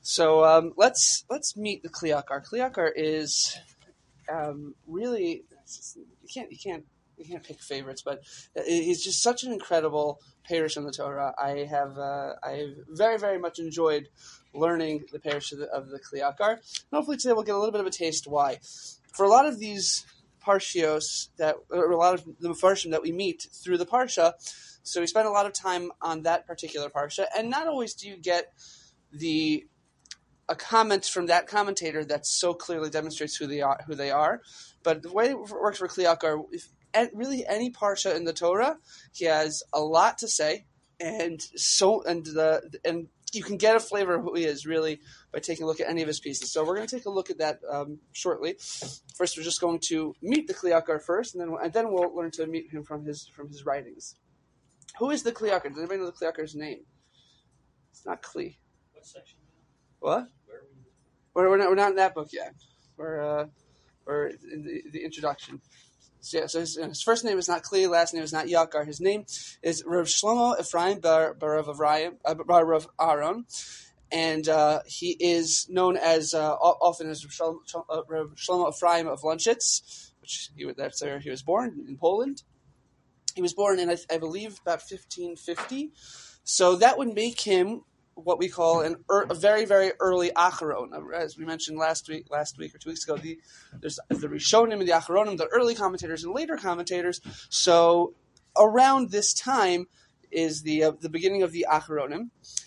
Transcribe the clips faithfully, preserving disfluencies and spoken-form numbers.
So um, let's let's meet the Kli Yakar. Kli Yakar is um, really you can't you can't you can't pick favorites, but he's just such an incredible parish in the Torah. I have uh, I very very much enjoyed learning the parish of the, of the Kli Yakar. And hopefully today we'll get a little bit of a taste why. For a lot of these parshios that or a lot of the Mefarshim that we meet through the parsha, so we spend a lot of time on that particular parsha, and not always do you get the a comment from that commentator that so clearly demonstrates who they are. Who they are, but the way it works for Kli Yakar, if really any parsha in the Torah, he has a lot to say, and so and the and you can get a flavor of who he is really by taking a look at any of his pieces. So we're going to take a look at that um, shortly. First, we're just going to meet the Kli Yakar first, and then and then we'll learn to meet him from his from his writings. Who is the Kli Yakar? Does anybody know the Kli Yakar's name? It's not Kli. What section? What? We're, we're, not, we're not in that book yet. We're, uh, we're in the, the introduction. So, yeah, so his, his first name is not Kli, last name is not Yakar. His name is Rav Shlomo Ephraim Bar, Bar Rav Avrayim, uh, Bar Rav Aaron, and uh, he is known as uh, often as Rav Shlomo, uh, Rav Shlomo Ephraim of Lunchitz, which he, that's where he was born, in Poland. He was born in, I, I believe, about fifteen fifty. So that would make him what we call an er, a very, very early Acharon. As we mentioned last week, last week or two weeks ago, the, there's the Rishonim and the Acharonim, the early commentators and later commentators. So around this time is the uh, the beginning of the Acharonim.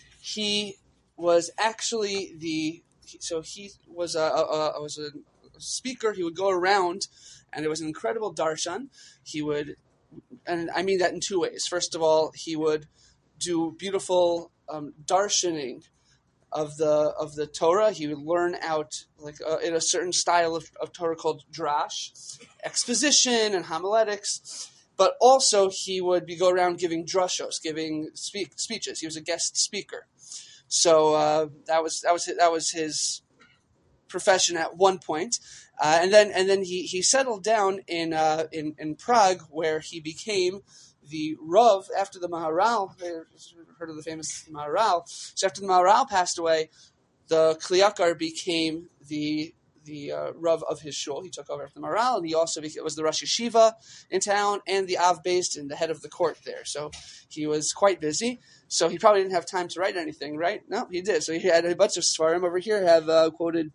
He was actually the so he was a, a, a was a speaker. He would go around, and it was an incredible darshan. He would, and I mean that in two ways. First of all, he would do beautiful Um, darshaning of the of the Torah. He would learn out like uh, in a certain style of, of Torah called drash, exposition and homiletics. But also he would be go around giving drushos, giving speak, speeches. He was a guest speaker. So uh, that was that was that was his profession at one point. Uh, and then and then he, he settled down in uh, in in Prague, where he became the Rav after the Maharal. Heard of the famous Maharal? So after the Maharal passed away, the Kli Yakar became the the uh, Rav of his shul. He took over after the Maharal, and he also became, was the Rosh Yeshiva in town and the Av Beis Din, the head of the court there. So he was quite busy. So he probably didn't have time to write anything, right? No, he did. So he had a bunch of svarim over here. Have uh, quoted.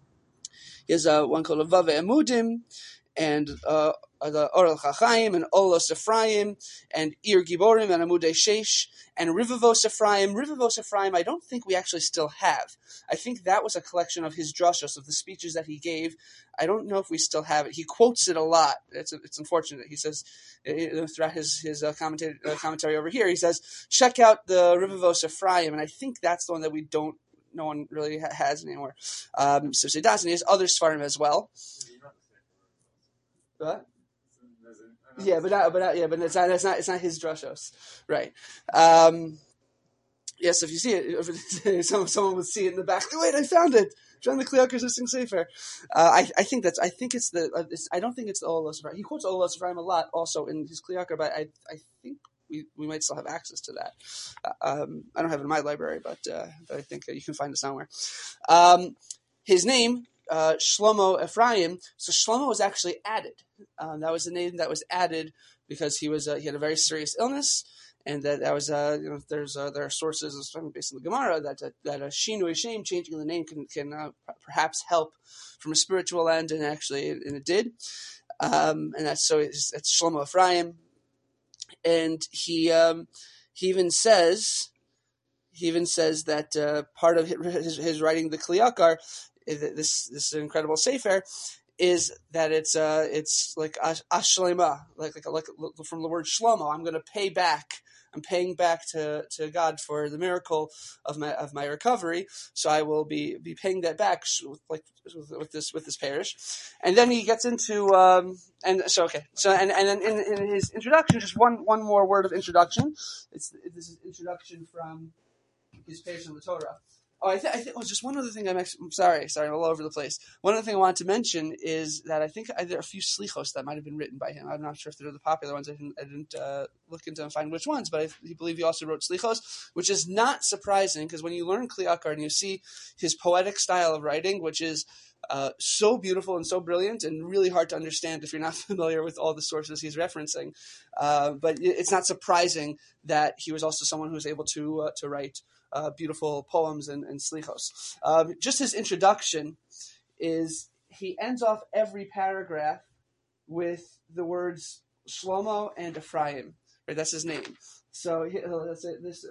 He has uh, one called Vave Emudim, and uh, the Oral Chachaim, and Olos Ephraim, and Ir Giborim, and Amudei Sheish, and Rivavos Ephraim. Rivavos Ephraim, I don't think we actually still have. I think that was a collection of his drushos, of the speeches that he gave. I don't know if we still have it. He quotes it a lot. It's it's unfortunate. He says, throughout his, his uh, commentary, uh, commentary over here, he says, check out the Rivavos Ephraim, and I think that's the one that we don't, no one really ha- has anymore. Um, so Sedas, and he has other svarim as well. What? Yeah, but not, but not, yeah, but it's not. It's not. It's not his drushos, right? Um, yes, if you see it, if someone, someone would see it in the back. Wait, I found it. John the Kli Yakar's Listing Sefer. Uh, I, I think that's. I think it's the. Uh, it's, I don't think it's the Olos Ephraim. He quotes Olos Ephraim a lot, also in his Kli Yakar, but I, I think we, we might still have access to that. Uh, um, I don't have it in my library, but, uh, but I think you can find it somewhere. Um, his name. Uh, Shlomo Ephraim. So Shlomo was actually added. Um, that was the name that was added because he was uh, he had a very serious illness, and that that was uh, you know there's uh, there are sources based on the Gemara that uh, that a shinui shame, changing the name, can can uh, perhaps help from a spiritual end, and actually and it did. Um, and that's so it's, it's Shlomo Ephraim, and he um, he even says he even says that uh, part of his, his writing the Kli Yakar, this this incredible sefer, is that it's uh it's like ashlema, like like like from the word shlomo. I'm going to pay back. I'm paying back to, to God for the miracle of my of my recovery. So I will be, be paying that back, like with, with this with this parish. And then he gets into um and so okay so and and then in, in his introduction, just one one more word of introduction. It's this is introduction from his page on the Torah. Oh, I think, I think, oh, just one other thing I'm actually, I'm sorry, sorry, I'm all over the place. One other thing I wanted to mention is that I think there are a few slichos that might have been written by him. I'm not sure if they're the popular ones. I didn't, I didn't uh, look into and find which ones, but I believe he also wrote slichos, which is not surprising because when you learn Kli Yakar and you see his poetic style of writing, which is uh, so beautiful and so brilliant and really hard to understand if you're not familiar with all the sources he's referencing. Uh, but it's not surprising that he was also someone who was able to uh, to write Uh, beautiful poems and, and slichos. Um, just his introduction is he ends off every paragraph with the words Shlomo and Ephraim. Right, that's his name. So let's say this.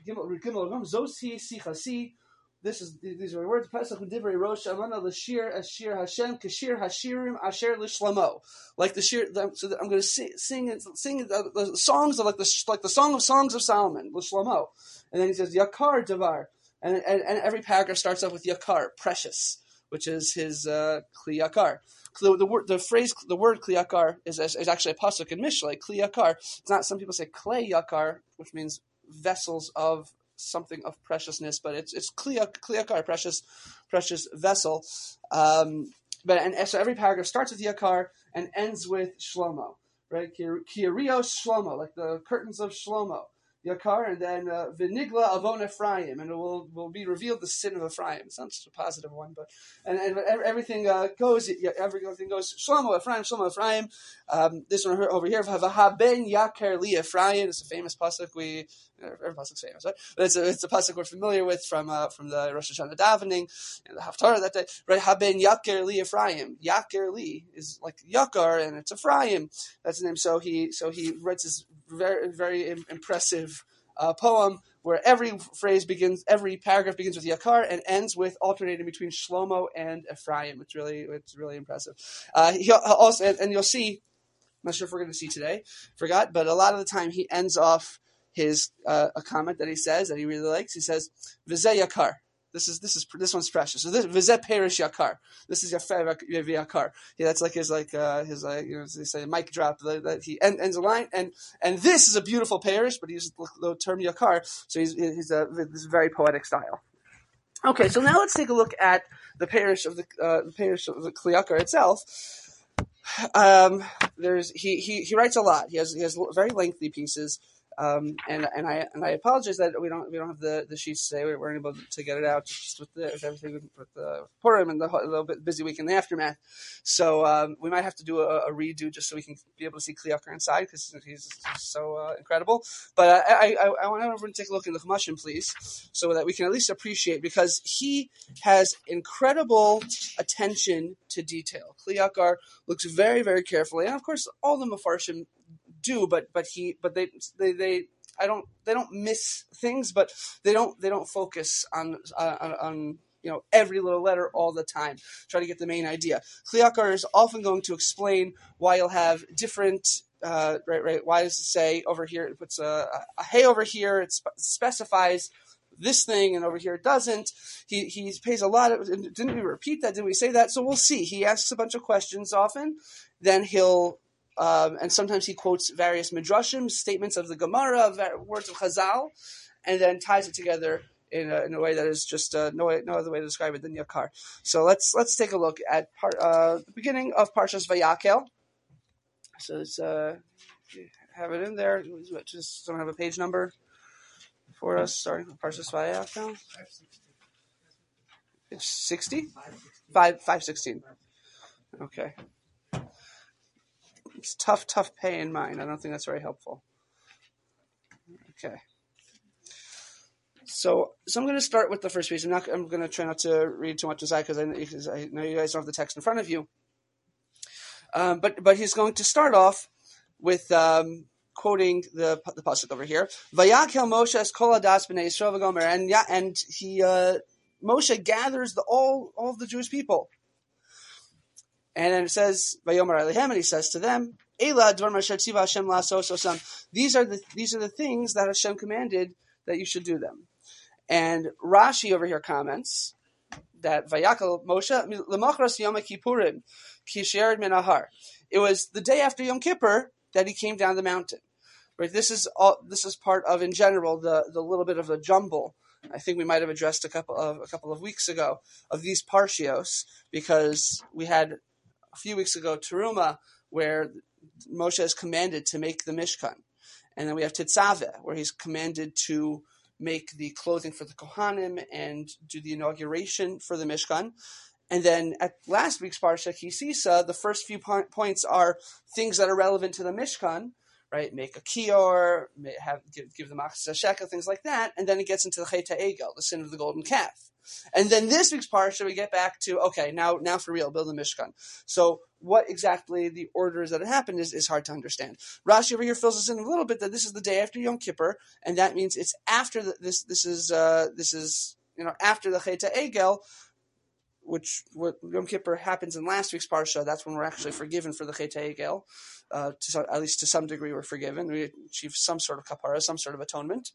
Zosi sichasi. This is these are the words. Pesach u'divrei rosh amana l'shir ashir Hashem kashir hashirim asher l'shlomo. Like the shir. So I'm going to sing sing sing the, the songs of like the like the song of songs of Solomon l'shlomo. And then he says Yakar Davar, and, and and every paragraph starts off with Yakar, precious, which is his uh, Kli Yakar. The, the word, the phrase, the word Kli Yakar is, is is actually a pasuk in Mishlei. Kli Yakar. It's not. Some people say Klei Yakar, which means vessels of something of preciousness, but it's it's Kli Yakar, precious, precious vessel. Um, but and so every paragraph starts with Yakar and ends with Shlomo, right? Kirios Shlomo, like the curtains of Shlomo. Yakar, and then uh, Vinigla Avon Ephraim, and it will will be revealed the sin of Ephraim. It sounds a positive one, but and, and everything uh, goes, everything goes Shlomo Ephraim, Shlomo Ephraim. Um, this one over here, V'haben Yaker Li Ephraim. It's a famous pasuk. We every pasuk's famous, right? But it's a it's a pasuk we're familiar with from uh, from the Rosh Hashanah davening and the Haftarah that day. Right, Haben Yaker Li Ephraim. Yaker Li is like Yakar, and it's Ephraim. That's the name. So he so he writes this very very impressive uh, poem where every phrase begins, every paragraph begins with Yakar and ends with alternating between Shlomo and Ephraim. It's really it's really impressive. Uh, he also and, and you'll see. I'm not sure if we're going to see today. Forgot, but a lot of the time he ends off his uh, a comment that he says that he really likes. He says V'zeh Yakar. This is this is this one's precious. So this V'zeh Perish Yakar. This is Yafer Yakar. Yeah, that's like his like uh, his like you know they say mic drop that he end, ends a line and and this is a beautiful parish, but he uses the, the term Yakar. So he's he's a this very poetic style. Okay, so now let's take a look at the parish of the uh, the parish of the Kli Yakar itself. Um, there's he, he he writes a lot. He has he has very lengthy pieces. Um, and and I and I apologize that we don't we don't have the, the sheets today. We weren't able to get it out just with, the, with everything with the Purim and the a little bit busy week in the aftermath. So um, we might have to do a, a redo just so we can be able to see Kli Yakar inside because he's, he's so uh, incredible. But I I, I want everyone to take a look in the Chumashim, please, so that we can at least appreciate because he has incredible attention to detail. Kli Yakar looks very very carefully, and of course all the Mefarshim do, but but he but they they they I don't they don't miss things, but they don't they don't focus on on, on you know every little letter all the time. Try to get the main idea. Kli Yakar is often going to explain why you'll have different uh, right right. Why does it say over here it puts a, a hey over here? It spe- specifies this thing, and over here it doesn't. He he pays a lot of. Didn't we repeat that? Didn't we say that? So we'll see. He asks a bunch of questions often. Then he'll. Um, and sometimes he quotes various midrashim, statements of the Gemara, words of Chazal, and then ties it together in a, in a way that is just uh, no way, no other way to describe it than Yakar. So let's let's take a look at part, uh, the beginning of Parshas Vayakel. So let's uh, have it in there. Just don't have a page number for us. Sorry, Parshas Vayakel. It's sixty? Five five sixteen. Okay. It's tough, tough pay in mind. I don't think that's very helpful. Okay. So, so I'm going to start with the first piece. I'm not. I'm going to try not to read too much aside because I, I know you guys don't have the text in front of you. Um, but but he's going to start off with um, quoting the the pasuk over here. Vayakel Moshe es kol hadas b'nei Yisrael v'gomer, and yeah, and he uh, Moshe gathers the all all of the Jewish people. And then it says, "Vayomer Alehem," and he says to them, "Ela dvar masher tziva Hashem la'asos osam." These are the these are the things that Hashem commanded that you should do them. And Rashi over here comments that Vayakel Moshe lemachras Yom Kippurim ki she'ered min ahar. It was the day after Yom Kippur that he came down the mountain. Right. This is all. This is part of, in general, the the little bit of the jumble I think we might have addressed a couple of a couple of weeks ago of these parshios, because we had a few weeks ago Teruma, where Moshe is commanded to make the Mishkan, and then we have Tetzaveh, where he's commanded to make the clothing for the Kohanim and do the inauguration for the Mishkan. And then at last week's Parsha, Kisisa, the first few po- points are things that are relevant to the Mishkan, right? Make a kior, have give, give the machzah shekel, things like that. And then it gets into the Chet HaEgel, the sin of the golden calf. And then this week's Parsha, we get back to, okay, now now for real, build the Mishkan. So what exactly the order is that it happened is, is hard to understand. Rashi over here fills us in a little bit that this is the day after Yom Kippur, and that means it's after the, this. This is uh, this is you know after the Chet HaEgel, which what Yom Kippur happens in last week's Parsha. That's when we're actually forgiven for the Chet HaEgel. Uh, to some, at least to some degree, we're forgiven. We achieve some sort of kapara, some sort of atonement.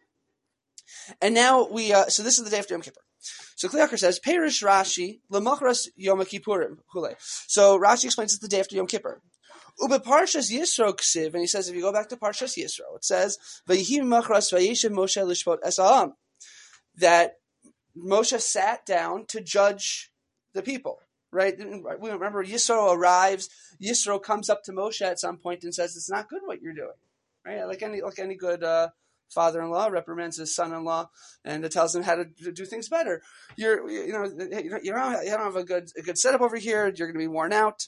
And now we, uh, so this is the day after Yom Kippur. So Kli Yakar says, Perish Rashi, L'machras Yom Kippurim, hule. So Rashi explains it's the day after Yom Kippur. Ube Parshas Yisro Ksiv, and he says, if you go back to Parshas Yisro, it says, Vayihim machras vayeshev Moshe lishpot es ha'am, that Moshe sat down to judge the people, right? We remember Yisro arrives, Yisro comes up to Moshe at some point and says, it's not good what you're doing, right? Like any, like any good, uh, father-in-law reprimands his son-in-law and tells him how to do things better. You're, you know, you don't, you don't have a good, a good setup over here. You're going to be worn out.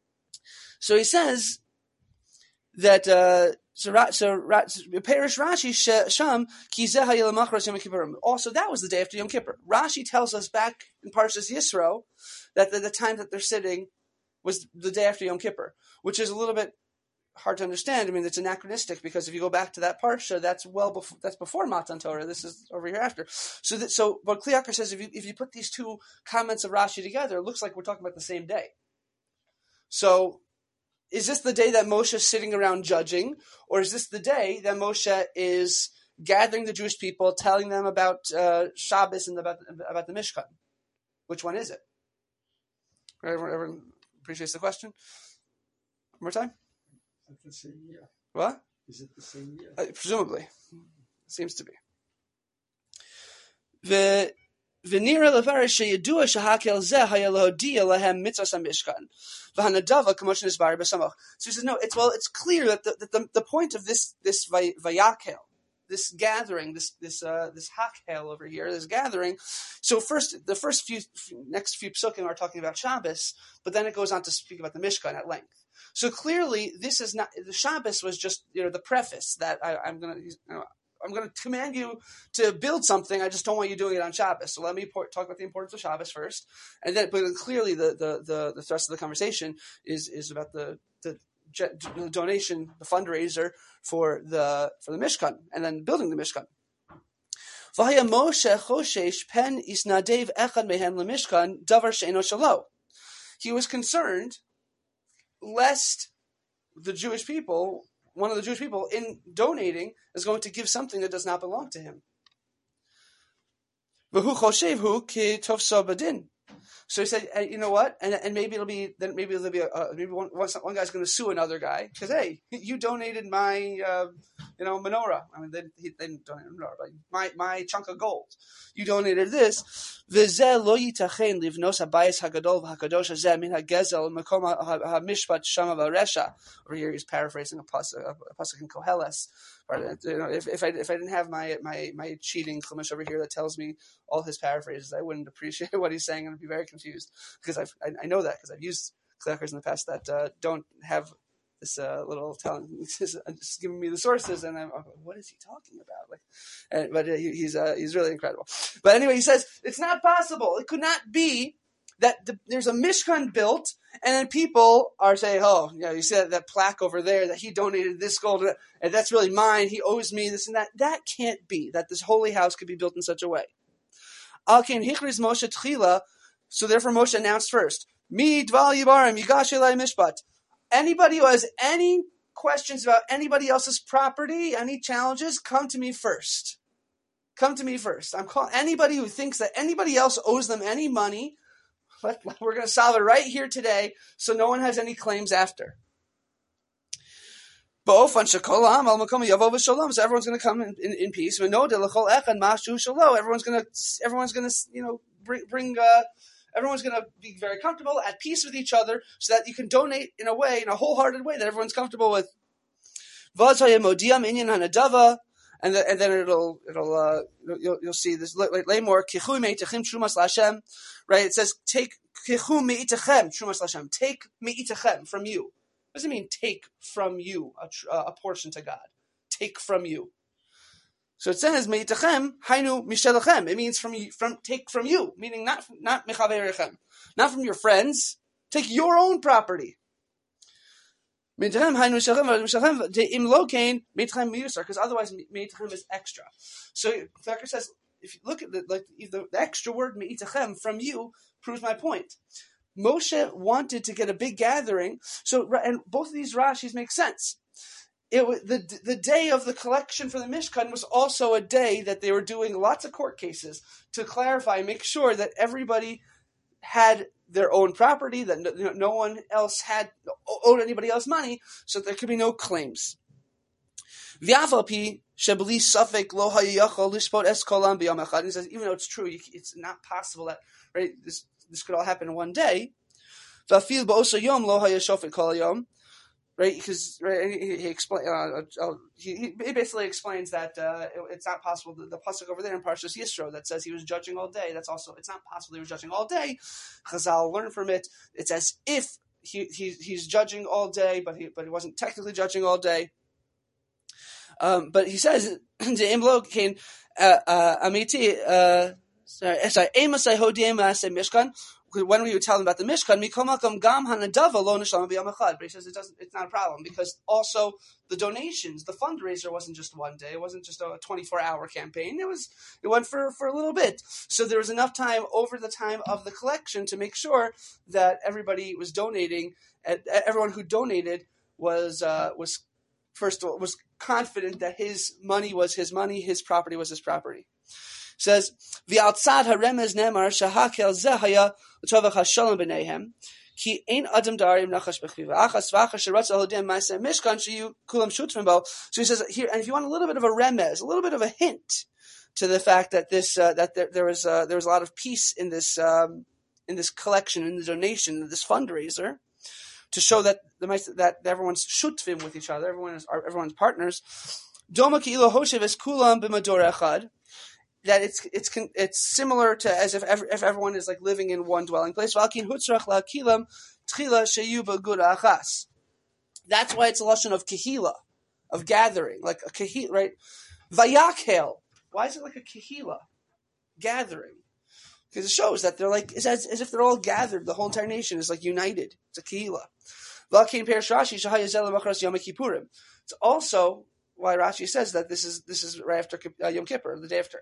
So he says that, uh, so, so, Perish Rashi Sham Kizeh Hayel Machras Yom Kippurim. Also, that was the day after Yom Kippur. Rashi tells us back in Parshas Yisro that the, the time that they're sitting was the day after Yom Kippur, which is a little bit hard to understand. I mean, it's anachronistic, because if you go back to that parsha, that's well before, that's before Matan Torah. This is over here after. So that, so, but Kli Yakar says if you if you put these two comments of Rashi together, it looks like we're talking about the same day. So, is this the day that Moshe is sitting around judging, or is this the day that Moshe is gathering the Jewish people, telling them about uh, Shabbos and about about the Mishkan? Which one is it? Everyone, everyone appreciates the question. One more time. It's the same year. What? Is it the same year? Uh, presumably. Seems to be. The V'nira lefarish sheyadua shahakel zeh hayalodia lahem mitzvahs hamishkan v'hanadava k'moshe nisbar b'samach. So he says, no, it's well, it's clear that the that the, the point of this this vayakel, this gathering, this this uh, this hakel over here, this gathering. So first, the first few next few psukim are talking about Shabbos, but then it goes on to speak about the Mishkan at length. So clearly, this is not the Shabbos was just you know the preface that I, I'm going to you know, I'm going to command you to build something. I just don't want you doing it on Shabbos. So let me por- talk about the importance of Shabbos first, and then but clearly the the the, the thrust of the conversation is is about the the, the donation, the fundraiser for the for the Mishkan, and then building the Mishkan. V'haya Moshe choshesh pen isnadev echad mehem leMishkan davar she'eno shelo. He was concerned lest the Jewish people, one of the Jewish people, in donating, is going to give something that does not belong to him. V'hu choshev ki tofso badin. So he said, hey, you know what? And and maybe it'll be then maybe it'll be a, uh, maybe one one guy's going to sue another guy because hey, you donated my uh, you know menorah. I mean, they, he, they didn't donate a menorah, but my my chunk of gold. You donated this. V'zeh lo yitachen livnos habayis hagadol v'hakadosh hazeh min hagezel makom hamishpat shama v'resha. Over here, he's paraphrasing a pasuk, a pasuk in Koheles. You know, if, if I if I didn't have my my my cheating chumash over here that tells me all his paraphrases, I wouldn't appreciate what he's saying and I'd be very confused because I've, I I know that because I've used Kli Yakars in the past that uh, don't have this uh, little telling, just, just giving me the sources, and I'm, I'm like, what is he talking about? Like, and, but uh, he, he's uh, he's really incredible. But anyway, he says it's not possible. It could not be that the, there's a Mishkan built, and then people are saying, oh, you know, you see that, that plaque over there that he donated this gold, and that's really mine. He owes me this and that. That can't be, that this holy house could be built in such a way. Al-Ken Hichriz Moshe Tchila, so therefore Moshe announced first, Mi Dval Yibarim Yigash Elai Mishpat. Anybody who has any questions about anybody else's property, any challenges, come to me first. Come to me first. I'm calling anybody who thinks that anybody else owes them any money. Let, we're going to solve it right here today, so no one has any claims after. So everyone's going to come in, in, in peace. Everyone's going to, everyone's going to, you know, bring, bring uh, everyone's going to be very comfortable, at peace with each other, so that you can donate in a way, in a wholehearted way that everyone's comfortable with. And, the, and then it'll, it'll, uh, you'll, you'll see this lay more. Right? It says, take take from you. What does it mean, take from you a, a portion to God? Take from you. So it says, me'itachem, hainu mishelachem. It means from from take from you, meaning not not mechaverechem, not from your friends. Take your own property. Me'itachem, hainu mishelachem, de'im lokein, me'itachem miyusar, because otherwise me'itachem is extra. So Thacker says, if you look at the, like, the, the extra word me'itachem, from you, proves my point. Moshe wanted to get a big gathering, so and both of these Rashis make sense. It was the the day of the collection for the Mishkan was also a day that they were doing lots of court cases to clarify, make sure that everybody had their own property, that no, no one else had owed anybody else money, so there could be no claims. He says, even though it's true, it's not possible that, right, this this could all happen in one day. Right, because right, he, he explain uh, uh, he, he basically explains that uh, it, it's not possible. The, the pasuk over there in Parshas Yisro that says he was judging all day. That's also, it's not possible he was judging all day. Chazal learn from it. It's as if he, he he's judging all day, but he but he wasn't technically judging all day. Um, but he says the imlo came amiti. Sorry, sorry. Mishkan. When we would tell them about the Mishkan, but he says it doesn't. It's not a problem because also the donations, the fundraiser wasn't just one day. It wasn't just a twenty-four hour campaign. It was. It went for, for a little bit. So there was enough time over the time of the collection to make sure that everybody was donating. Everyone who donated was uh, was first of all, was confident that his money was his money, his property was his property. Says the outside haremez nemar shahakel zehaya u'tovach hashalom b'neihem ki ein adam darim nachash b'chiva achas v'achas sheratz alodim ma'aseh mishkan sheyu kulam shutfim bo. So he says here, and if you want a little bit of a remez, a little bit of a hint to the fact that this uh, that there, there was uh, there was a lot of peace in this um, in this collection, in the donation, in this fundraiser, to show that the that everyone's shutfim with each other, everyone is everyone's partners. Doma ki ilo hoshev es kulam b'mador echad. That it's it's it's similar to as if every, if everyone is like living in one dwelling place. That's why it's a lashon of kehila, of gathering, like a kehila, right? Vayakhel. Why is it like a kehila, gathering? Because it shows that they're like, it's as, as if they're all gathered. The whole entire nation is like united. It's a kehila. It's also why Rashi says that this is this is right after uh, Yom Kippur, the day after.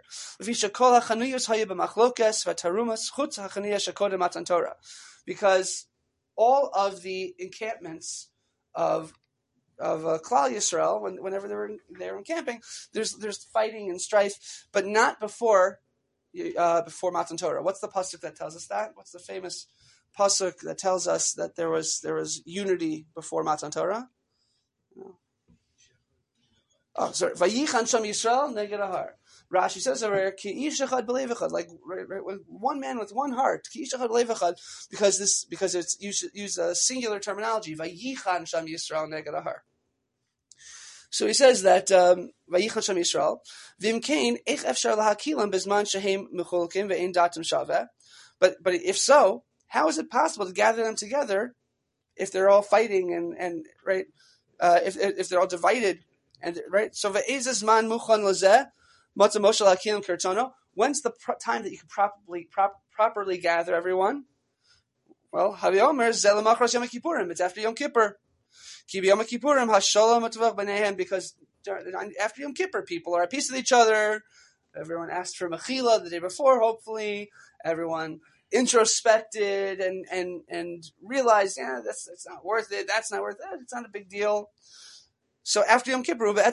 Because all of the encampments of of uh, Klal Yisrael, when, whenever they were they were encamping, there's there's fighting and strife, but not before uh, before Matan Torah. What's the pasuk that tells us that? What's the famous pasuk that tells us that there was there was unity before Matan Torah? No. Oh, sorry. Vayichan Sham Yisrael neged Ahar. Rashi says over ki ish echad b'lev echad, like right, right, one man with one heart. Ki ish echad b'lev echad, because this because it's use use a singular terminology. Vayichan Sham Yisrael neged Ahar. So he says that Vayichan Sham Yisrael v'imkein eich efshar lahakilam bezman shehem mechulkim ve'ein datim shaveh. But but if so, how is it possible to gather them together if they're all fighting and and right uh, if if they're all divided? And right, so ve'ezes man muchan lozeh matzah Moshe lakilim kirtono. When's the pro- time that you can properly prop- properly gather everyone? Well, Haviomer zeh lemachros Yom Kippurim. It's after Yom Kippur. Ki b'Yom Kippurim hashalom u'tavach b'neihem, because after Yom Kippur, people are at peace with each other. Everyone asked for mechila the day before. Hopefully, everyone introspected and and and realized, yeah, that's that's not worth it. That's not worth it. It's not a big deal. So after Yom Kippur, and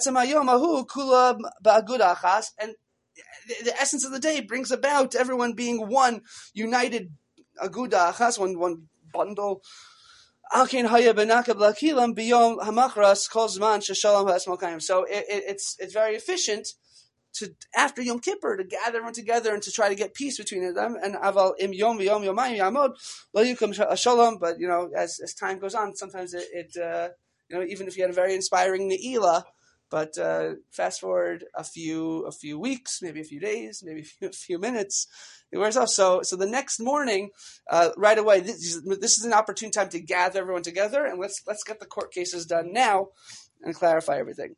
the, the essence of the day brings about everyone being one united aguda achas, one one bundle. Alkein haya benaka blakilam biyom hamachras kol zman sheshalom ha'esmokayim. So it, it, it's it's very efficient to after Yom Kippur to gather everyone together and to try to get peace between them. And aval im yom yom yomayim yamod lo yukum shalom. But you know, as as time goes on, sometimes it, it uh, you know, even if you had a very inspiring ne'ilah, but uh, fast forward a few a few weeks, maybe a few days, maybe a few, a few minutes, it wears off. So so the next morning, uh, right away, this, this is an opportune time to gather everyone together and let's let's get the court cases done now and clarify everything.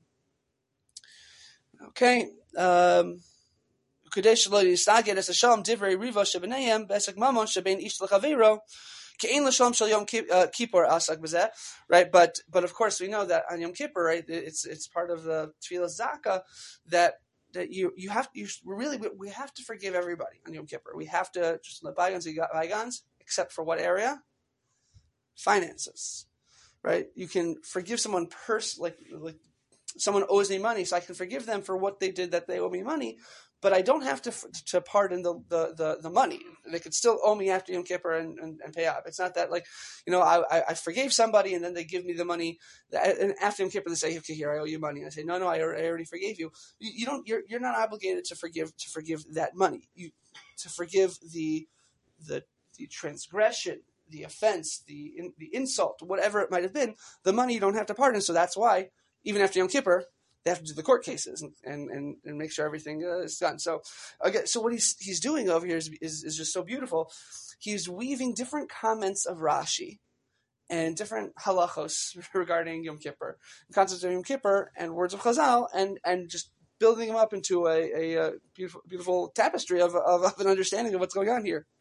Okay. Um, Kadesh lo yistaget es hashalom divrei riva shebenayim besek mamon shebein ish lechavero kein l'shalom shel Yom Kippur asak b'zeh. Right, but but of course we know that on Yom Kippur, right, it's it's part of the Tefillah Zaka that that you you have you really we have to forgive everybody on Yom Kippur. We have to just let bygones be bygones, except for what area? Finances, right? You can forgive someone pers like like. Someone owes me money, so I can forgive them for what they did that they owe me money, but I don't have to to pardon the the, the, the money. They could still owe me after Yom Kippur and, and, and pay up. It's not that like, you know, I I forgave somebody and then they give me the money, and after Yom Kippur they say, okay, here, I owe you money. And I say, no, no, I, I already forgave you. you. You don't. You're you're not obligated to forgive to forgive that money. You to forgive the the the transgression, the offense, the in, the insult, whatever it might have been. The money you don't have to pardon. So that's why, even after Yom Kippur, they have to do the court cases and and, and, and make sure everything uh, is done. So, okay, so what he's he's doing over here is, is is just so beautiful. He's weaving different comments of Rashi and different halachos regarding Yom Kippur, concepts of Yom Kippur, and words of Chazal, and and just building them up into a, a, a beautiful beautiful tapestry of, of of an understanding of what's going on here.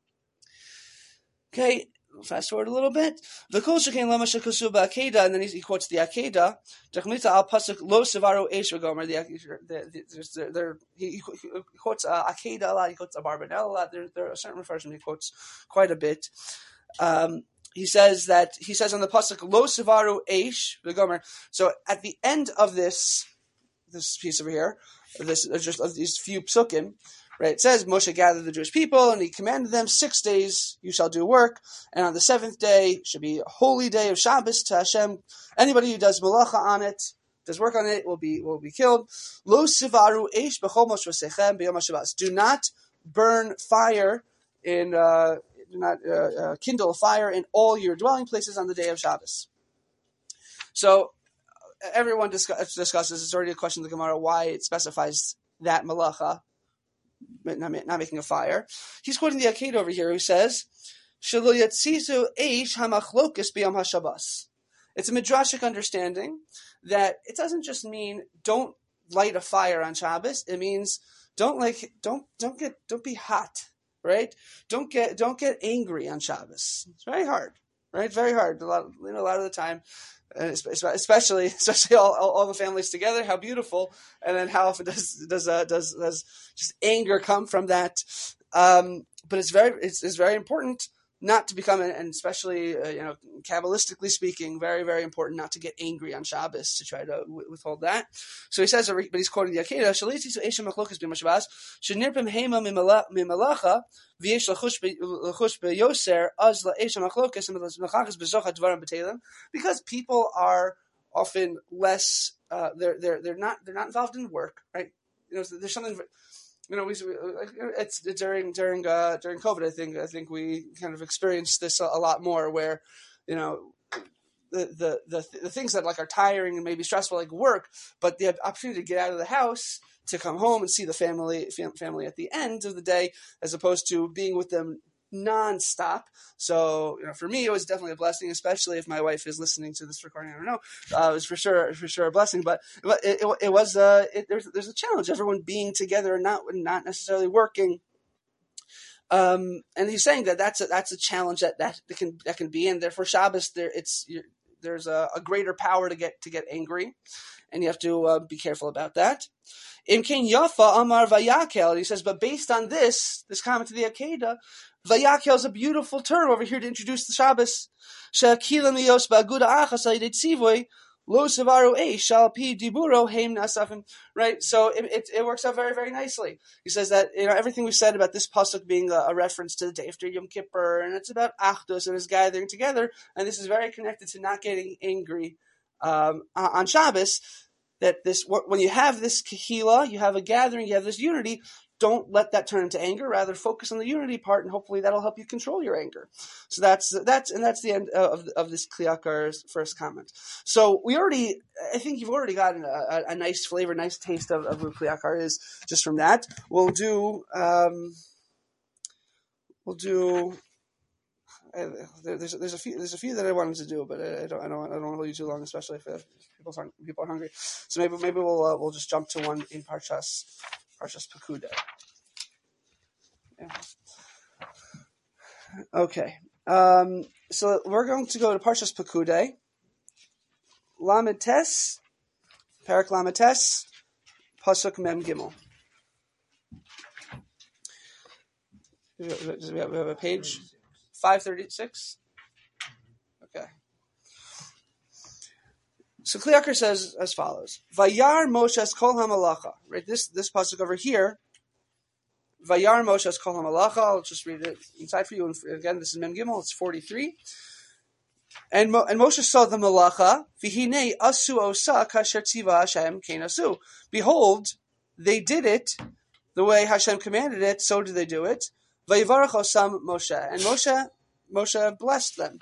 Okay. Fast forward a little bit. The and then he, he quotes the Akedah. al pasuk lo sevaru eish v'gomer. The there he, he quotes uh, Akedah a lot. He quotes Abarbanel a lot. There there are certain versions he quotes quite a bit. Um, he says that he says on the pasuk lo sevaru eish v'gomer. So at the end of this this piece over here, this just of these few psukim. Right, it says Moshe gathered the Jewish people and he commanded them, six days you shall do work, and on the seventh day should be a holy day of Shabbos to Hashem. Anybody who does malacha on it, does work on it, will be will be killed. Lo sivaru eish b'chol moshvasechem b'yom HaShabbos. Do not burn fire in, uh, do not uh, uh, kindle a fire in all your dwelling places on the day of Shabbos. So everyone discuss, discusses. It's already a question of the Gemara why it specifies that malacha. Not, not making a fire. He's quoting the Akedah over here, who says, "Shelo yatzizu eish hamachlokus b'yom hashabbos." It's a midrashic understanding that it doesn't just mean don't light a fire on Shabbos. It means don't like don't don't get don't be hot, right? Don't get don't get angry on Shabbos. It's very hard, right? Very hard. A lot, you know, a lot of the time. And especially, especially all, all, all the families together, how beautiful! And then how often does does uh, does does just anger come from that? Um, but it's very it's, it's very important not to become, and especially uh, you know, Kabbalistically speaking, very very important not to get angry on Shabbos to try to w- withhold that. So he says, but he's quoting the Akedah: "Shaliti to Eshem Machlokas b'Mashavas shenirpim heima mimalacha v'yesh lachush beyoser az laEshem Machlokas and l'chachas bezocha dvarim b'telim." Because people are often less, uh, they're they're they're not they're not involved in work, right? You know, there's something. You know, we it's during during uh, during COVID. I think I think we kind of experienced this a, a lot more, where you know the, the the the things that like are tiring and maybe stressful, like work, but the opportunity to get out of the house, to come home and see the family family at the end of the day, as opposed to being with them nonstop. So, you know, for me, it was definitely a blessing, especially if my wife is listening to this recording. I don't know. Uh, it was for sure, for sure a blessing, but it, it, it was, uh, it, there's, there's a challenge, everyone being together and not, not necessarily working. Um, and he's saying that that's a, that's a challenge that, that can, that can be, and therefore Shabbos, there, it's, there's a, a greater power to get, to get angry, and you have to uh, be careful about that. Imkein Yafa Amar Vayakel, and he says, but based on this, this comment to the Akedah, Vayakel is a beautiful term over here to introduce the Shabbos. She'akilam yos ba'aguda achas al yidei tzivoy Lo savaru e shal pi diburo heim nasafim. Right, so it, it it works out very very nicely. He says that you know everything we said about this pasuk being a, a reference to the day after Yom Kippur, and it's about Achdus and his gathering together, and this is very connected to not getting angry um, on Shabbos. That this when you have this kahila, you have a gathering, you have this unity. Don't let that turn into anger. Rather, focus on the unity part, and hopefully that'll help you control your anger. So that's that's and that's the end of of this Kli Yakar's first comment. So we already, I think you've already gotten a, a, a nice flavor, nice taste of, of who Kli Yakar is just from that. We'll do um, we'll do. Uh, there's there's a few there's a few that I wanted to do, but I, I don't I don't I don't want to hold you too long, especially if, if people are people are hungry. So maybe maybe we'll uh, we'll just jump to one in Parshas Parshas Pekudei. Yeah. Okay, um, so we're going to go to Parshas Pekudei, Lamed Tes, Parak Lamed Tes, Pasuk Mem Gimel. We have, we have a page five thirty-six. Okay. So Kli Yakar says as follows: Vayar Moshe kol hamalacha. Right, this this pasuk over here. Vayar Moshe kol hamalacha. I'll just read it inside for you. And again, this is Mem Gimel. It's forty-three. And Mo, and Moshe saw the malacha. V'hinei asu osa kasher tziva Hashem kein asu. Behold, they did it the way Hashem commanded it. So did they do it. Vayivarach osam Moshe, and Moshe Moshe blessed them.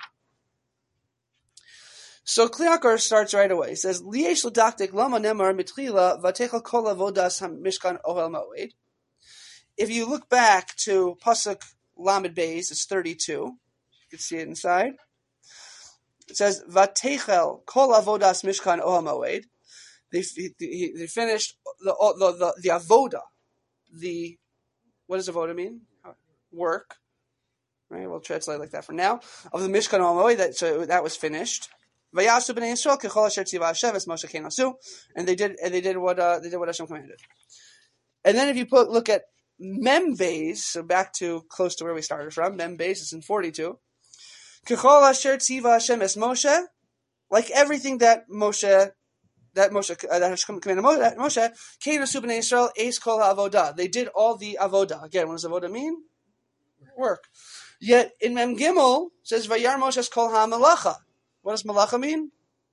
So Kli Yakar starts right away. He says, "Liesh l'daktik lama nemar mitchila v'techel kol avodas hamishkan ohel moed." If you look back to pasuk Lamed Beis, it's thirty-two. You can see it inside. It says, "V'techel kol avodas mishkan ohel moed." They they finished the the the, the avoda. The what does avoda mean? Work. Right, we'll translate like that for now. Of the Mishkan Ohel Moed, that so that was finished. Vayasu b'nei Yisrael kechol asher tziva Hashem es Moshe kein asu, and they did and they did what uh, they did what Hashem commanded. And then if you put look at Mem Beis, so back to close to where we started from, Mem Beis is in forty-two. Kechol asher tziva Hashem es Moshe, like everything that Moshe that Moshe uh, that Hashem commanded Moshe, kein asu b'nei Yisrael eis kol ha'avoda. They did all the avoda. Again, what does avoda mean? Work. Yet in Mem Gimel it says Vayar Moshe kol ha'malacha. What does malacha mean?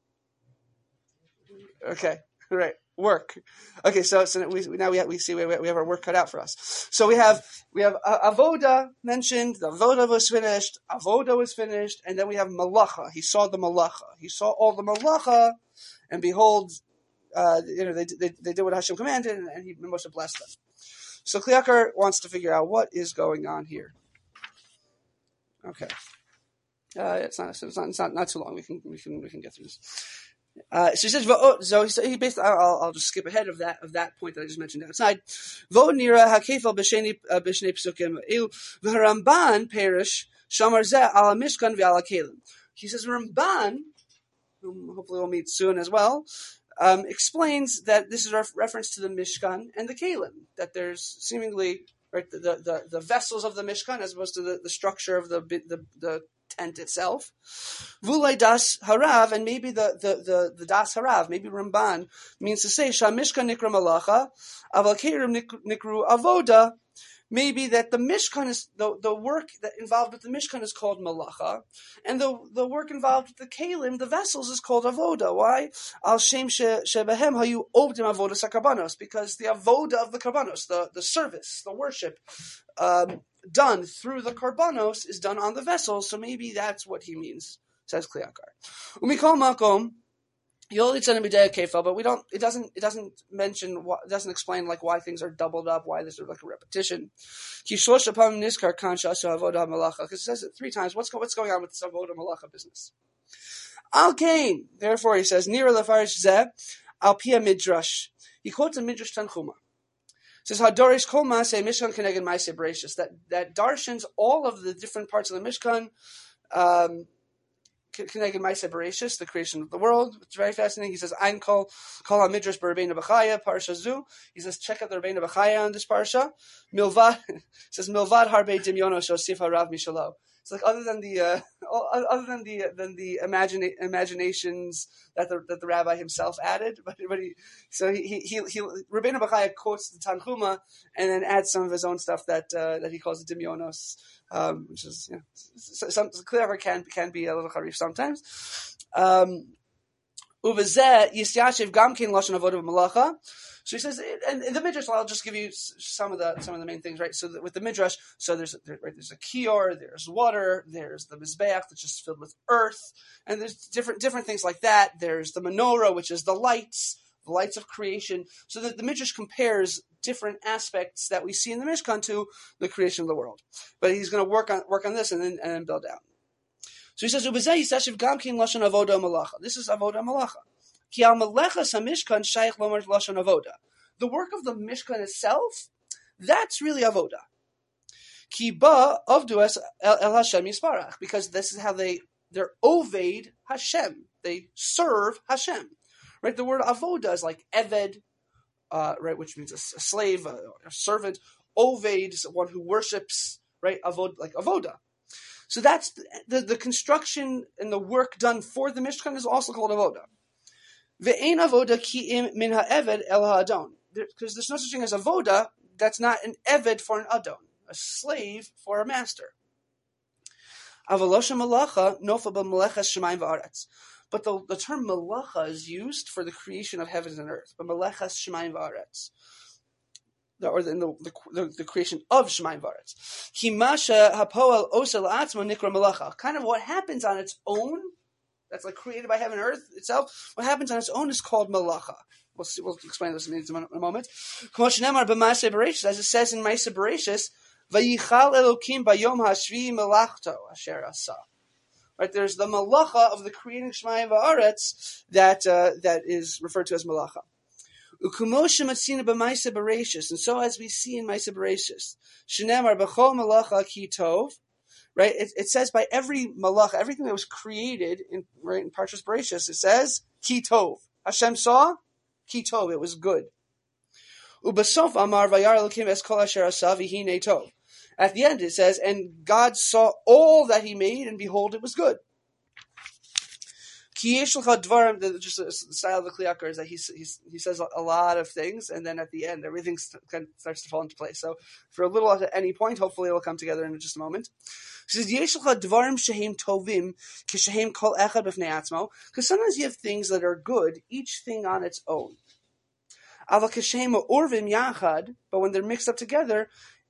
Okay, right, work. Okay, so, so we now we have, we see we, we have our work cut out for us. So we have we have uh, avoda mentioned. The avoda was finished. Avoda was finished, and then we have malacha. He saw the malacha. He saw all the malacha, and behold, uh, you know they, they they did what Hashem commanded, and, and he must have blessed them. So Kli Yakar wants to figure out what is going on here. Okay, uh, it's not it's not it's not, not too long. We can we can we can get through this. Uh, so he says, so he, he basically, I'll, I'll just skip ahead of that of that point that I just mentioned outside. Vo nira hakefal b'sheni b'shnei psukim il v'Ramban perish shamar zeh ala mishkan v'ala kelim. He says Ramban, whom hopefully we'll meet soon as well, um, explains that this is a reference to the Mishkan and the Kelim, that there's seemingly right the the, the vessels of the Mishkan as opposed to the, the structure of the the the tent itself. Vulay das harav, and maybe the, the, the, the das harav, maybe Ramban, means to say, Shah Mishkan nikra malacha, aval kerim nikru avoda, maybe that the Mishkan is, the, the work that involved with the Mishkan is called malacha, and the, the work involved with the kelim, the vessels, is called avoda. Why? Al shem shebehem hayu obdim avoda sakarbanos, because the avoda of the karbanos, the, the service, the worship, um, done through the karbanos is done on the vessel, so maybe that's what he means, says Kli Yakar. Umikol makom, but we don't. It doesn't. It doesn't mention. It doesn't explain like why things are doubled up. Why there's like a repetition. Because it says it three times. What's what's going on with this avoda malacha business? Al kain. Therefore, he says nira lefarish zeh al pia midrash. He quotes a midrash Tanchuma. Says Hadorish Koma say Mishkan Keneged Maaseh Bereshis, that that darshans all of the different parts of the Mishkan, um, Keneged Maaseh Bereshis, the creation of the world. It's very fascinating. He says Ein Kol Kol HaMidrash B'Rabbeinu B'Chaya Parsha Zu. He says check out the Rabbeinu B'Chaya on this parsha. Milvad says Milvad Harbe Dimyono Shosif Harav Mishalo. It's like other than the uh, other than the than the imagina- imaginations that the that the rabbi himself added, but but he so he he he, he Rabbeinu Bachaya quotes the Tanchuma and then adds some of his own stuff that uh, that he calls the Dimyonos, um, which is you know, some clever can can be a little harif sometimes. Um, Uvazeh yisyashiv gamkin lashon avodah malacha. So he says, and in the midrash, I'll just give you some of the some of the main things, right? So that with the midrash, so there's there, right, there's a kior, there's water, there's the mizbeach that's just filled with earth, and there's different different things like that. There's the menorah, which is the lights, the lights of creation. So that the midrash compares different aspects that we see in the Mishkan to the creation of the world. But he's going to work on work on this and then and then build out. So he says, "Ubezeh yisashiv gamkin lashon avodah malacha." This is avodah malacha. Ki al malechas hamishkan shaykh lomar lashon avodah. The work of the Mishkan itself, that's really avodah. Ki ba avdu es el Hashem yisparach, because this is how they they're oved Hashem. They serve Hashem, right? The word avodah is like eved, uh, right, which means a, a slave, a, a servant. Oved is one who worships, right? Avod, like avodah. So that's the, the, the construction and the work done for the Mishkan is also called avodah. Ve'ein avodah ki im min ha'eved el ha'adon. Because there's no such thing as avodah that's not an eved for an adon, a slave for a master. Avalosha malacha nofa b'malechas shemayim va'aretz. But the, the term malacha is used for the creation of heavens and earth. But malechas shemayim va'aretz. Or in the, the, the, the creation of Shemayim V'aretz. Kimasha hapoel osel atzmo nikra malacha. Kind of what happens on its own, that's like created by heaven and earth itself, what happens on its own is called malacha. We'll see, we'll explain this in a moment. As it says in Ma'aseh Bereshis, Vayichal Elokim bayom hashvi melachto asher asa. Right, there's the malacha of the creating Shemayim V'aretz that uh, that is referred to as malacha. And so as we see in Ma'aseh Bereshis, Shenemar b'chol malacha ki tov, right? It, it says by every malacha, everything that was created in right in Parshas Bereshis, it says ki tov. Hashem saw ki tov, it was good. Ubasof amar vayar elokim es kol asher asa v'hinei tov. At the end it says, and God saw all that He made, and behold, it was good. Just the style of the Kli Yakar is that he, he, he says a lot of things, and then at the end, everything st- starts to fall into place. So for a little at any point, hopefully it will come together in just a moment. He says, because sometimes you have things that are good, each thing on its own. But when they're mixed up together,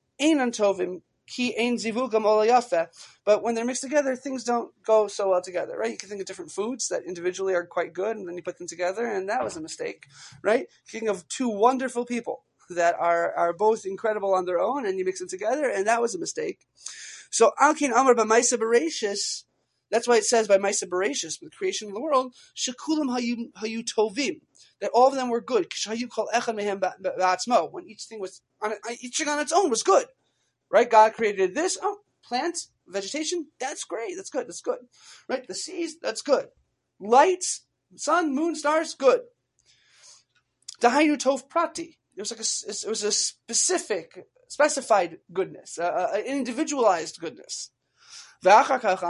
but when they're mixed together, things don't go so well together, right? You can think of different foods that individually are quite good, and then you put them together, and that was a mistake, right? You think of two wonderful people that are, are both incredible on their own, and you mix them together, and that was a mistake. So, Alkin Amar by Ma'aseh Bereshis, that's why it says by Ma'aseh Bereshis, with the creation of the world, Shekulam hayu hayu tovim, that all of them were good. Kishayu kol echad mehem ba'atzmo, when each thing was on each thing on its own was good. Right? God created this. Oh, plants, vegetation, that's great. That's good. That's good. Right? The seas, that's good. Lights, sun, moon, stars, good. Dahayu tov prati. It was like a, it was a specific, specified goodness, uh, an individualized goodness. But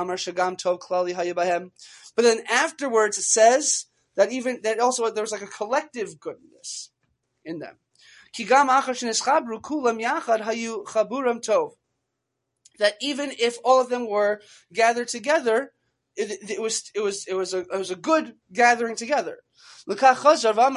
then afterwards it says that even, that also there was like a collective goodness in them. That even if all of them were gathered together, it, it was it was it was a it was a good gathering together. That's why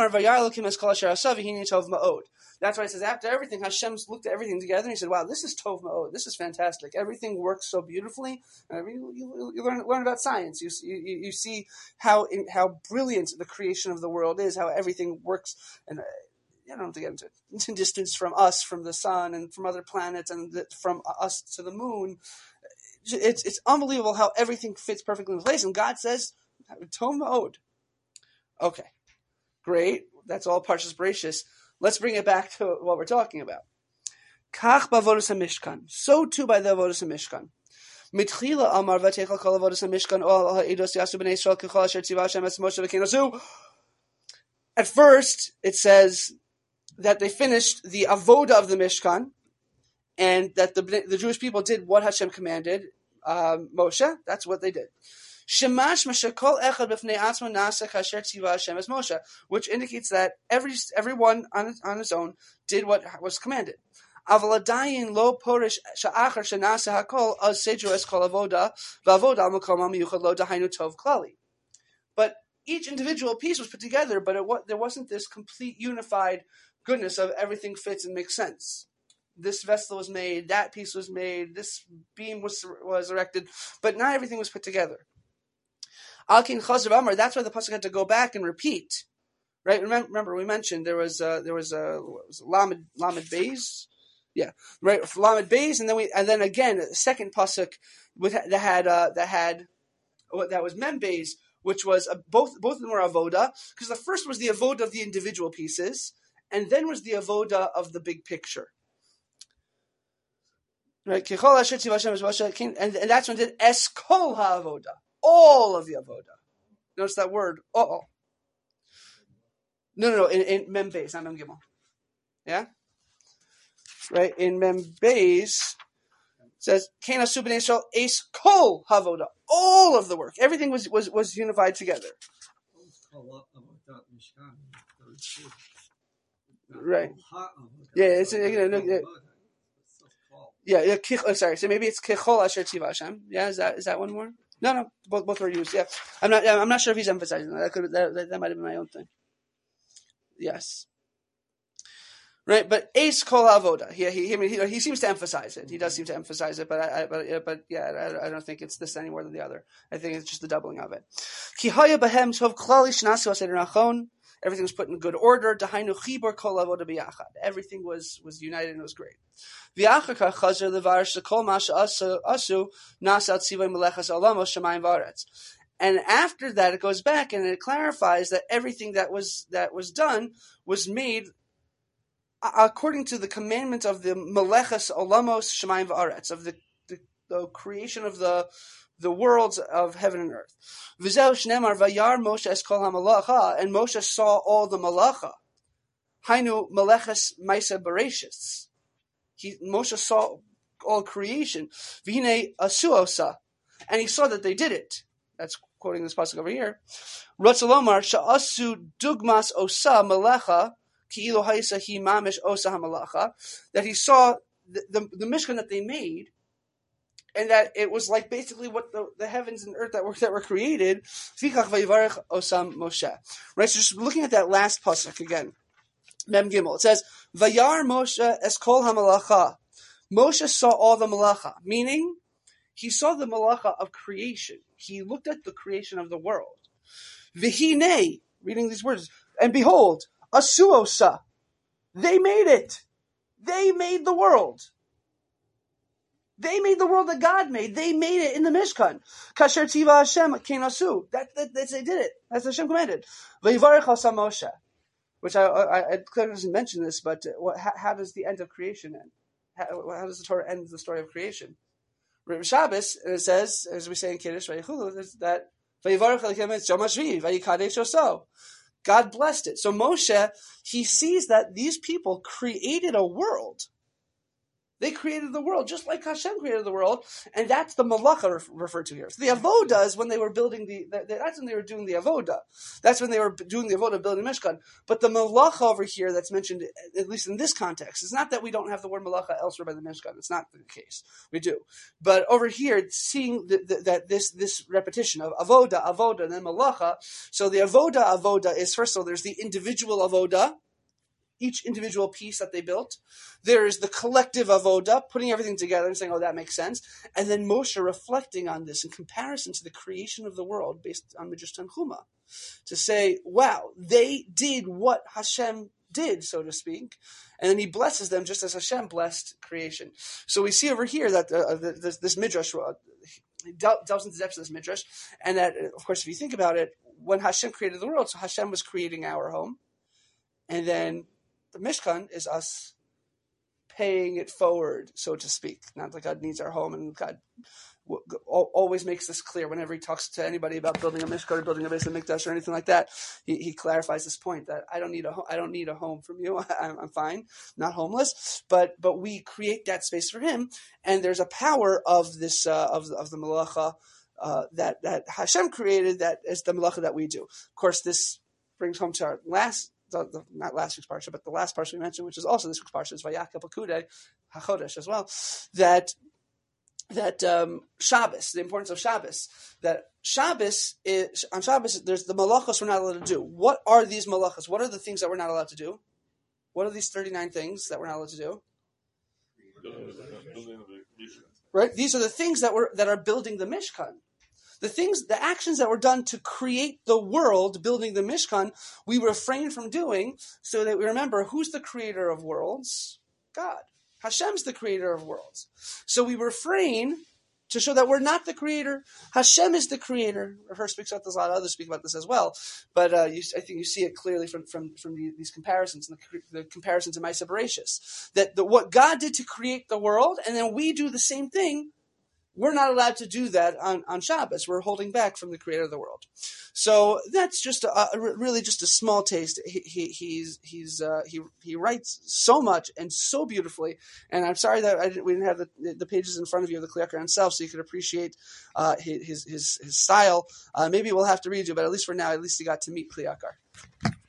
it says after everything, Hashem looked at everything together and He said, "Wow, this is tov ma'od. This is fantastic. Everything works so beautifully." And you, you, you learn learn about science. You you, you see how how brilliant the creation of the world is. How everything works and. I don't have to get into it. Distance from us, from the sun, and from other planets, and the, from us to the moon. It's it's unbelievable how everything fits perfectly in place. And God says, "Tov ma'od." Okay, great. That's all Parshas Bereshis. Let's bring it back to what we're talking about. Kach b'avodas hamishkan. So too by the avodas hamishkan. Mitchila amar v'teichal kol avodas hamishkan ol ha'edos yasu b'nei Yisrael k'chol asher tziva Hashem es Moshe v'kenasu. At first, it says that they finished the avoda of the Mishkan, and that the the Jewish people did what Hashem commanded, um, Moshe. That's what they did. Shemash Kol Echad B'fnei Atzmo Nasa Kasher Tziva Hashem as Moshe, which indicates that every everyone on on his own did what was commanded. Aval adayin lo porish sha'achar shenasa hakol az seidru es kol avoda v'avoda al makom miyuchad lo dahainu tov klali. But each individual piece was put together, but it, there wasn't this complete unified goodness of everything fits and makes sense. This vessel was made, that piece was made, this beam was was erected, but not everything was put together. Alkin Chazar Amar, that's why the pasuk had to go back and repeat. Right? Remember, remember we mentioned there was uh, there was a was Lamed Lamed Beis, yeah, right, Lamed Beis, and then we and then again the second pasuk with that had uh, that had that was Mem Beis, which was uh, both both of them were avoda, because the first was the avoda of the individual pieces, and then was the avoda of the big picture. Right, and, and that's when it did es kol ha'avoda, all of the avoda. Notice that word, all. No, no, no, in, in Mem Beis, not Mem Gimel. Yeah? Right, in Mem Beis, it says, Kain asu b'nei Yisrael es kol ha'avoda, all of the work. Everything was, was, was unified together. Right. Yeah, it's, you know, yeah. Yeah, yeah. Kich, oh, sorry. So maybe it's Kechol Asher Tziva Hashem. Yeah, is that is that one more? No, no. Both both were used. Yeah, I'm not. I'm not sure if he's emphasizing that. That could that, that, that might have been my own thing. Yes. Right, but Ace Kol Avoda. He he he he seems to emphasize it. He does seem to emphasize it, but I, I but but yeah, I, I don't think it's this any more than the other. I think it's just the doubling of it. Ki haya behem tov klali shnasu aseder nachon. Everything was put in good order. Dahainu chibur kol avoda biyachad. Everything was was united and it was great. V'achar chazer levar shekol masha asu asu nasat tzivay melechas olamos shemayim v'aretz. And after that, it goes back and it clarifies that everything that was that was done was made according to the commandment of the melechas olamos shemayim v'aretz, of the, the the creation of the the worlds of heaven and earth. V'zeu shnemar vayar Moshe es kol hamalacha, and Moshe saw all the malacha. Hainu melechas ma'aseh bereshis. He Moshe saw all creation. V'hinei asu osa, and he saw that they did it. That's quoting this pasuk over here. Ratzalomar sha'asu dugmas osa melecha ki'ilu ha'isa hi mamish osa hamalacha. That he saw the, the, the Mishkan that they made, and that it was like basically what the, the heavens and earth that were that were created. Fikach vayivarech osam Moshe. Right. So just looking at that last pasuk again, Mem Gimel. It says Vayar Moshe es kol hamalacha. Moshe saw all the malacha, meaning he saw the malacha of creation. He looked at the creation of the world. V'hinei, reading these words, and behold, asuosa, they made it. They made the world. They made the world that God made. They made it in the Mishkan. Kasher tiva Hashem kein asu. That, that, that they did it. That's Hashem commanded. V'yivarech osam Moshe. Which I, I, I clearly doesn't mention this, but what, how, how does the end of creation end? How, how does the Torah end the story of creation? Reb Shabbos, and it says, as we say in Kiddush, that God blessed it. So Moshe, he sees that these people created a world. They created the world just like Hashem created the world, and that's the malacha ref- referred to here. So the avoda is when they were building the, the, the. That's when they were doing the avoda. That's when they were doing the avoda building Mishkan. But the malacha over here that's mentioned, at least in this context, it's not that we don't have the word malacha elsewhere by the Mishkan. It's not the case. We do. But over here, seeing the, the, that this this repetition of avoda, avoda, and then malacha. So the avoda, avoda is first of all there's the individual avoda. Each individual piece that they built. There is the collective avoda, putting everything together and saying, oh, that makes sense. And then Moshe reflecting on this in comparison to the creation of the world based on Midrash Tanchuma. To say, wow, they did what Hashem did, so to speak. And then he blesses them just as Hashem blessed creation. So we see over here that uh, this, this Midrash, uh, he delves into the depths of this Midrash. And that, of course, if you think about it, when Hashem created the world, so Hashem was creating our home. And then the Mishkan is us paying it forward, so to speak. Not that God needs our home and God, always makes this clear whenever he talks to anybody about building a mishkan or building a Beis Hamikdash or anything like that. He, he clarifies this point that I don't need a ho- I don't need a home from you. I'm, I'm fine, not homeless. But but we create that space for him, and there's a power of this uh, of of the malacha uh, that that Hashem created that is the malacha that we do. Of course, this brings home to our last. The, the, not last week's parsha, but the last parsha we mentioned, which is also this week's parsha, is Vayakeh Pekudei HaChodesh as well. That that um, Shabbos, the importance of Shabbos. That Shabbos is on Shabbos. There's the malachos we're not allowed to do. What are these malachos? What are the things that we're not allowed to do? What are these thirty-nine things that we're not allowed to do? Right. These are the things that were that are building the Mishkan. The things, the actions that were done to create the world, building the Mishkan, we refrain from doing so that we remember who's the creator of worlds? God. Hashem's the creator of worlds. So we refrain to show that we're not the creator. Hashem is the creator. Rav speaks about this a lot. Others speak about this as well. But uh, you, I think you see it clearly from from, from the, these comparisons, and the, the comparisons in Ma'aseh Bereishis, that the, what God did to create the world, and then we do the same thing. We're not allowed to do that on, on Shabbos. We're holding back from the creator of the world. So that's just a, a, really just a small taste. He, he, he's, he's, uh, he, he writes so much and so beautifully. And I'm sorry that I didn't, we didn't have the, the pages in front of you of the Kli Yakar himself so you could appreciate uh, his, his, his style. Uh, maybe we'll have to read you, but at least for now, at least you got to meet Kli Yakar.